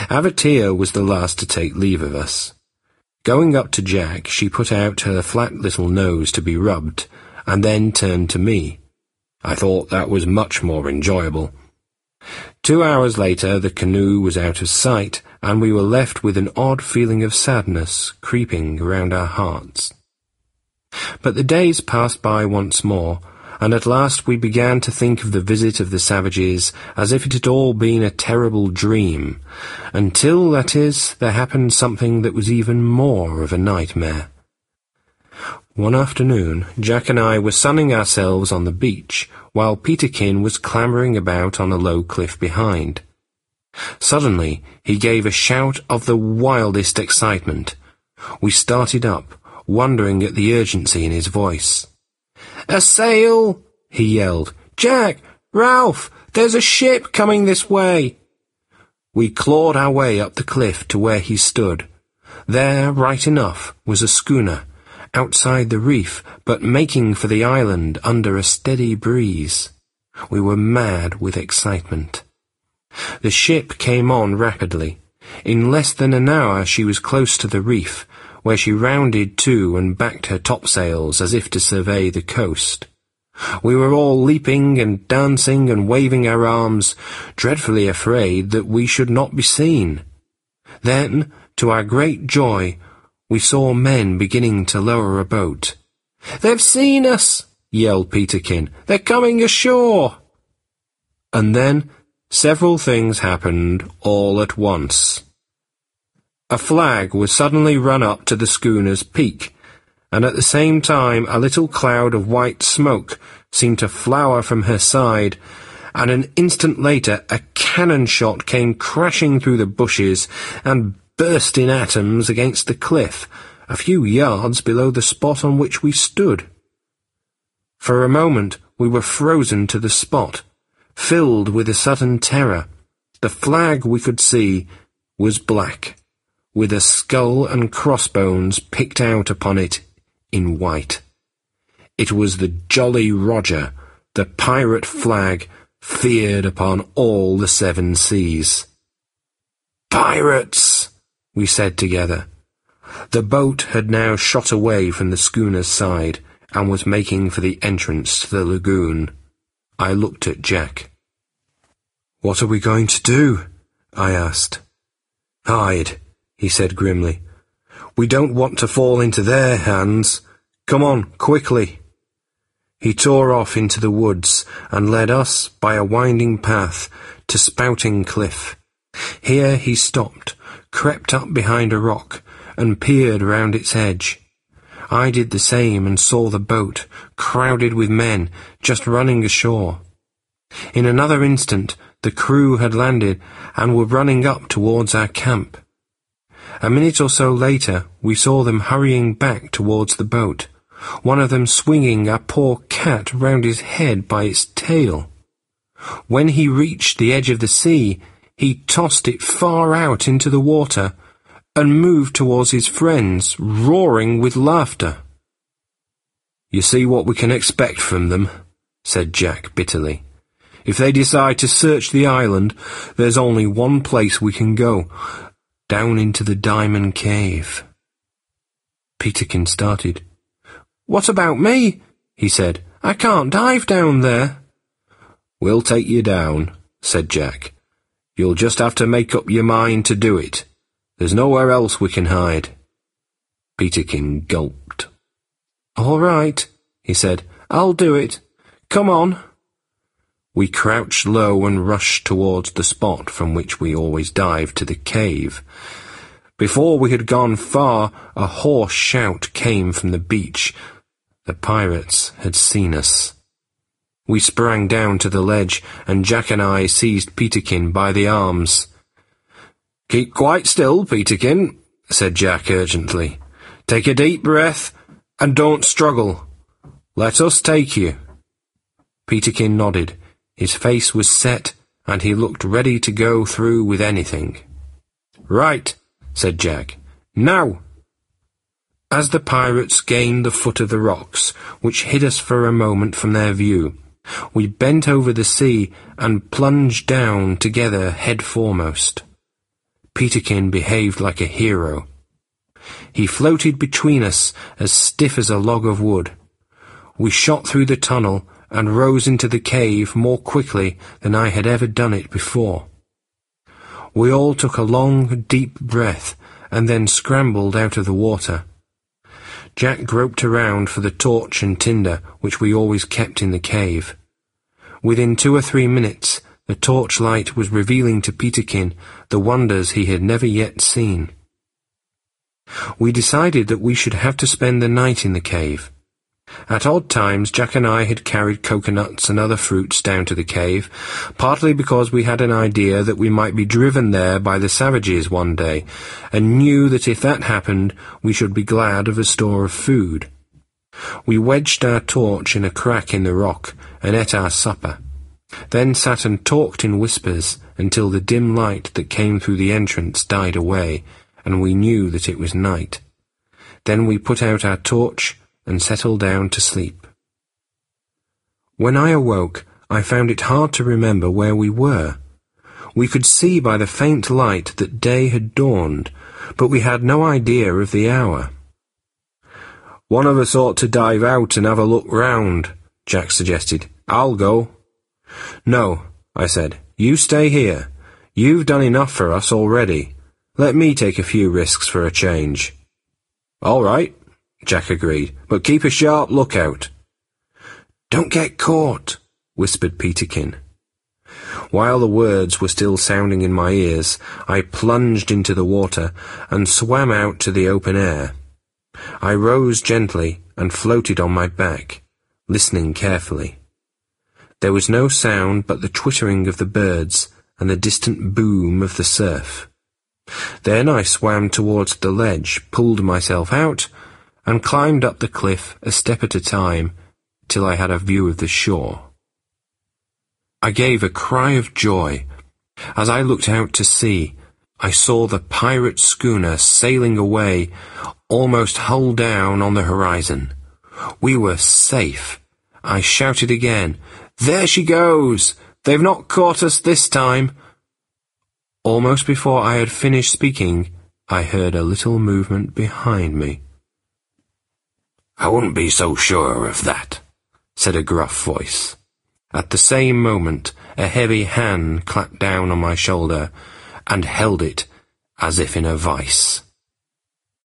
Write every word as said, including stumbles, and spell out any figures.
Avatea was the last to take leave of us. Going up to Jack, she put out her flat little nose to be rubbed, and then turned to me. I thought that was much more enjoyable. Two hours later, the canoe was out of sight, and we were left with an odd feeling of sadness creeping around our hearts. But the days passed by once more, and at last we began to think of the visit of the savages as if it had all been a terrible dream, until, that is, there happened something that was even more of a nightmare. One afternoon, Jack and I were sunning ourselves on the beach, while Peterkin was clambering about on a low cliff behind. Suddenly, he gave a shout of the wildest excitement. We started up, wondering at the urgency in his voice. "A sail!" he yelled. "Jack! Ralph! There's a ship coming this way!" We clawed our way up the cliff to where he stood. There, right enough, was a schooner, outside the reef, but making for the island under a steady breeze. We were mad with excitement. The ship came on rapidly. In less than an hour she was close to the reef, where she rounded to and backed her topsails as if to survey the coast. We were all leaping and dancing and waving our arms, dreadfully afraid that we should not be seen. Then, to our great joy, we saw men beginning to lower a boat. "They've seen us!" yelled Peterkin. "They're coming ashore!" And then several things happened all at once. A flag was suddenly run up to the schooner's peak, and at the same time a little cloud of white smoke seemed to flower from her side, and an instant later a cannon shot came crashing through the bushes and burst in atoms against the cliff, a few yards below the spot on which we stood. For a moment we were frozen to the spot, filled with a sudden terror. The flag, we could see, was black, with a skull and crossbones picked out upon it in white. It was the Jolly Roger, the pirate flag feared upon all the seven seas. "Pirates!" we said together. The boat had now shot away from the schooner's side and was making for the entrance to the lagoon. I looked at Jack. "What are we going to do?" I asked. "Hide," he said grimly. "We don't want to fall into their hands. Come on, quickly." He tore off into the woods and led us by a winding path to Spouting Cliff. Here he stopped, crept up behind a rock, and peered round its edge. I did the same and saw the boat, crowded with men, just running ashore. In another instant the crew had landed and were running up towards our camp. A minute or so later we saw them hurrying back towards the boat, one of them swinging a poor cat round his head by its tail. When he reached the edge of the sea, he tossed it far out into the water and moved towards his friends, roaring with laughter. "You see what we can expect from them," said Jack bitterly. "If they decide to search the island, there's only one place we can go, down into the Diamond Cave." Peterkin started. "What about me?" he said. "I can't dive down there." "We'll take you down," said Jack. "You'll just have to make up your mind to do it. There's nowhere else we can hide." Peterkin gulped. "All right," he said. "I'll do it. Come on." We crouched low and rushed towards the spot from which we always dived to the cave. Before we had gone far, a hoarse shout came from the beach. The pirates had seen us. We sprang down to the ledge, and Jack and I seized Peterkin by the arms. "Keep quite still, Peterkin," said Jack urgently. "Take a deep breath, and don't struggle. Let us take you." Peterkin nodded. His face was set, and he looked ready to go through with anything. "Right," said Jack. "Now!" As the pirates gained the foot of the rocks, which hid us for a moment from their view, we bent over the sea and plunged down together head foremost. Peterkin behaved like a hero. He floated between us as stiff as a log of wood. We shot through the tunnel and rose into the cave more quickly than I had ever done it before. We all took a long, deep breath and then scrambled out of the water. Jack groped around for the torch and tinder which we always kept in the cave. Within two or three minutes, the torchlight was revealing to Peterkin the wonders he had never yet seen. We decided that we should have to spend the night in the cave. At odd times, Jack and I had carried coconuts and other fruits down to the cave, partly because we had an idea that we might be driven there by the savages one day, and knew that if that happened, we should be glad of a store of food. We wedged our torch in a crack in the rock and ate our supper, then sat and talked in whispers until the dim light that came through the entrance died away, and we knew that it was night. Then we put out our torch and settled down to sleep. When I awoke, I found it hard to remember where we were. We could see by the faint light that day had dawned, but we had no idea of the hour. "One of us ought to dive out and have a look round," Jack suggested. "I'll go." "No," I said. "You stay here. You've done enough for us already. Let me take a few risks for a change." "All right," Jack agreed, "but keep a sharp lookout." "Don't get caught," whispered Peterkin. While the words were still sounding in my ears, I plunged into the water and swam out to the open air. I rose gently and floated on my back, listening carefully. There was no sound but the twittering of the birds and the distant boom of the surf. Then I swam towards the ledge, pulled myself out, and climbed up the cliff a step at a time till I had a view of the shore. I gave a cry of joy. As I looked out to sea, I saw the pirate schooner sailing away, almost hull down on the horizon. We were safe. I shouted again, "There she goes! They've not caught us this time!" Almost before I had finished speaking, I heard a little movement behind me. "I wouldn't be so sure of that," said a gruff voice. At the same moment, a heavy hand clapped down on my shoulder and held it as if in a vice.